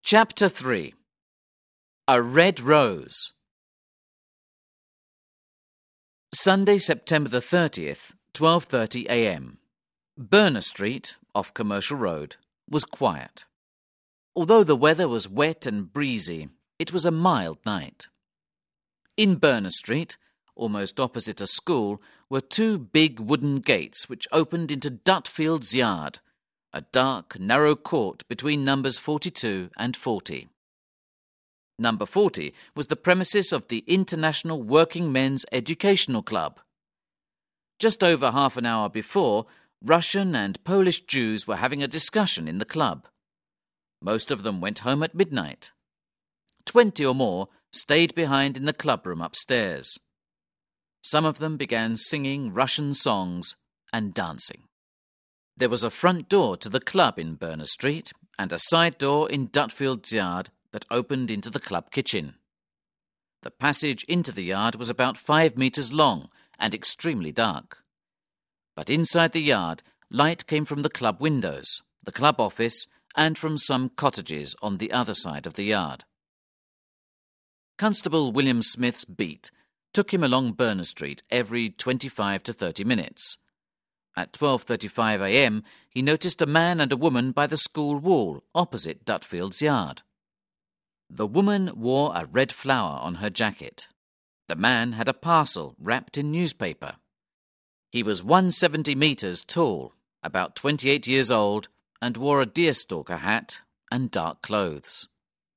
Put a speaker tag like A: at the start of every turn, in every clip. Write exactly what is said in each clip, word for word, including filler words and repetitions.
A: Chapter three. A Red Rose. Sunday, September the thirtieth, twelve thirty a m Berner Street, off Commercial Road, was quiet. Although the weather was wet and breezy, it was a mild night. In Berner Street, almost opposite a school, were two big wooden gates which opened into Dutfield's Yard, a dark, narrow court between numbers forty-two and forty. Number forty was the premises of the International Working Men's Educational Club. Just over half an hour before, Russian and Polish Jews were having a discussion in the club. Most of them went home at midnight. Twenty or more stayed behind in the clubroom upstairs. Some of them began singing Russian songs and dancing. There was a front door to the club in Berner Street and a side door in Dutfield's Yard that opened into the club kitchen. The passage into the yard was about five metres long and extremely dark. But inside the yard, light came from the club windows, the club office, and from some cottages on the other side of the yard. Constable William Smith's beat took him along Berner Street every twenty-five to thirty minutes. At twelve thirty-five a m he noticed a man and a woman by the school wall opposite Dutfield's Yard. The woman wore a red flower on her jacket. The man had a parcel wrapped in newspaper. He was one hundred seventy metres tall, about twenty-eight years old, and wore a deerstalker hat and dark clothes.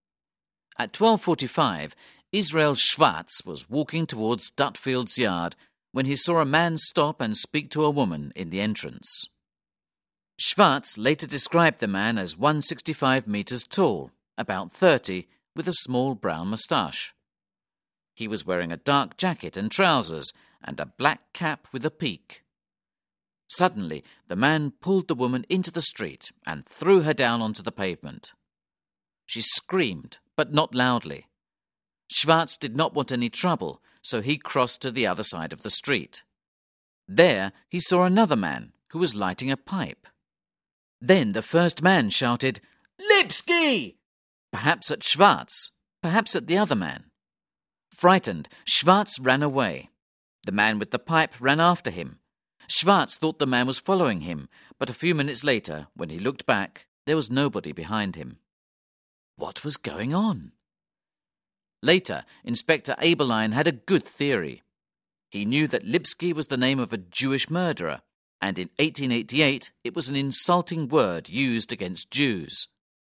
A: At twelve forty-five, Israel Schwartz was walking towards Dutfield's Yard when he saw a man stop and speak to a woman in the entrance. Schwartz later described the man as one hundred sixty-five metres tall, about thirty, with a small brown moustache. He was wearing a dark jacket and trousers and a black cap with a peak. Suddenly, the man pulled the woman into the street and threw her down onto the pavement. She screamed, but not loudly. Schwartz did not want any trouble, so he crossed to the other side of the street. There he saw another man who was lighting a pipe. Then the first man shouted, "Lipski!" perhaps at Schwartz, perhaps at the other man. Frightened, Schwartz ran away. The man with the pipe ran after him. Schwartz thought the man was following him, but a few minutes later, when he looked back, there was nobody behind him. What was going on? Later, Inspector Aberline had a good theory. He knew that Lipski was the name of a Jewish murderer, and in eighteen eighty-eight it was an insulting word used against Jews.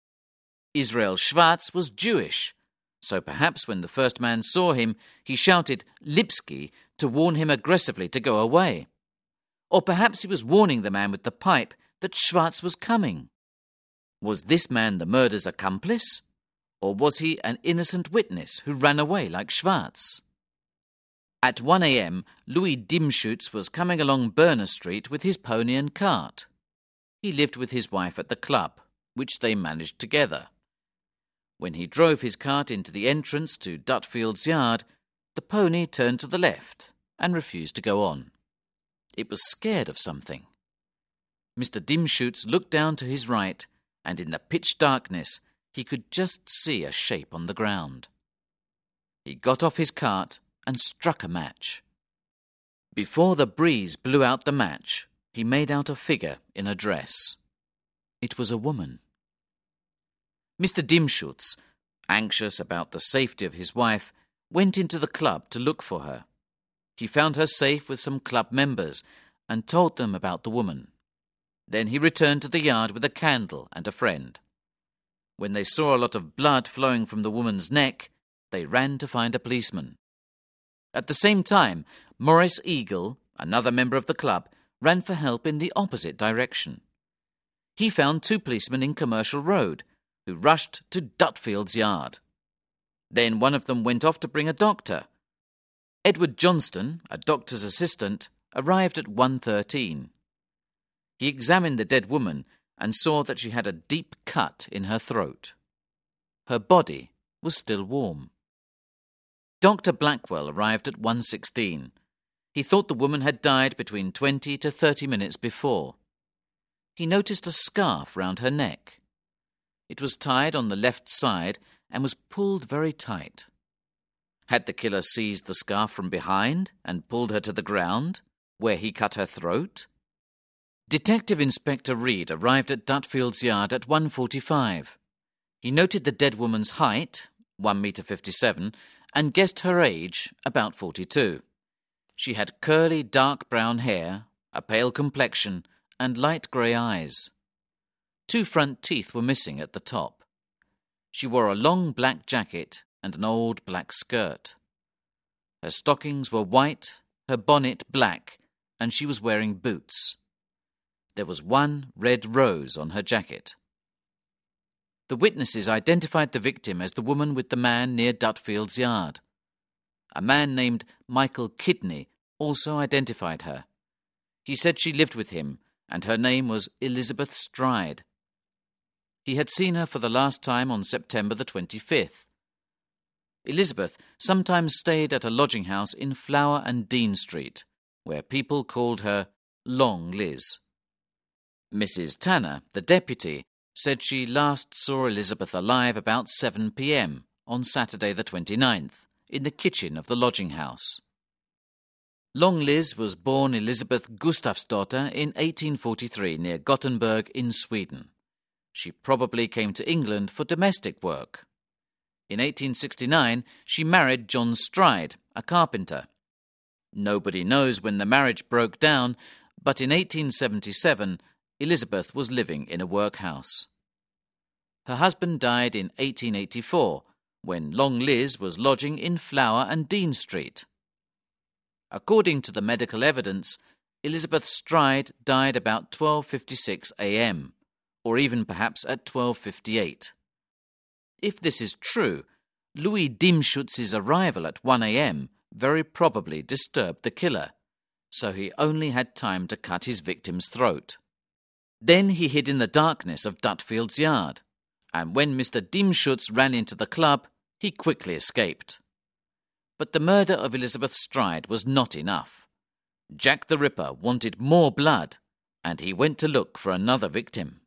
A: Israel Schwartz was Jewish, so perhaps when the first man saw him, he shouted "Lipski" to warn him aggressively to go away. Or perhaps he was warning the man with the pipe that Schwartz was coming. Was this man the murder's accomplice? Or was he an innocent witness who ran away like Schwartz? At one a m, Louis Dimschutz was coming along Berner Street with his pony and cart. He lived with his wife at the club, which they managed together. When he drove his cart into the entrance to Dutfield's Yard, the pony turned to the left and refused to go on. It was scared of something. Mister Dimschutz looked down to his right, and in the pitch darkness, he could just see a shape on the ground. He got off his cart and struck a match. Before the breeze blew out the match, he made out a figure in a dress. It was a woman. Mister Dimschutz, anxious about the safety of his wife, went into the club to look for her. He found her safe with some club members and told them about the woman. Then he returned to the yard with a candle and a friend. When they saw a lot of blood flowing from the woman's neck, they ran to find a policeman. At the same time, Morris Eagle, another member of the club, ran for help in the opposite direction. He found two policemen in Commercial Road, who rushed to Dutfield's Yard. Then one of them went off to bring a doctor. Edward Johnston, a doctor's assistant, arrived at one thirteen. He examined the dead woman and saw that she had a deep cut in her throat. Her body was still warm. Doctor Blackwell arrived at one sixteen. He thought the woman had died between twenty to thirty minutes before. He noticed a scarf round her neck. It was tied on the left side and was pulled very tight. Had the killer seized the scarf from behind and pulled her to the ground, where he cut her throat? Detective Inspector Reed arrived at Dutfield's yard at one forty-five. He noted the dead woman's height, one metre fifty-seven, and guessed her age, about forty-two. She had curly, dark brown hair, a pale complexion, and light grey eyes. Two front teeth were missing at the top. She wore a long black jacket and an old black skirt. Her stockings were white, her bonnet black, and she was wearing boots. There was one red rose on her jacket. The witnesses identified the victim as the woman with the man near Dutfield's yard. A man named Michael Kidney also identified her. He said she lived with him, and her name was Elizabeth Stride. He had seen her for the last time on September the twenty-fifth. Elizabeth sometimes stayed at a lodging house in Flower and Dean Street, where people called her Long Liz. Missus Tanner, the deputy, said she last saw Elizabeth alive about seven p m on Saturday the twenty-ninth, in the kitchen of the lodging house. Long Liz was born Elizabeth Gustafsdotter in eighteen forty-three near Gothenburg in Sweden. She probably came to England for domestic work. In eighteen sixty-nine, she married John Stride, a carpenter. Nobody knows when the marriage broke down, but in eighteen seventy-seven, Elizabeth was living in a workhouse. Her husband died in eighteen eighty-four, when Long Liz was lodging in Flower and Dean Street. According to the medical evidence, Elizabeth Stride died about twelve fifty-six a m, or even perhaps at twelve fifty-eight. If this is true, Louis Diemschutz's arrival at one a m very probably disturbed the killer, so he only had time to cut his victim's throat. Then he hid in the darkness of Dutfield's yard, and when Mister Diemschutz ran into the club, he quickly escaped. But the murder of Elizabeth Stride was not enough. Jack the Ripper wanted more blood, and he went to look for another victim.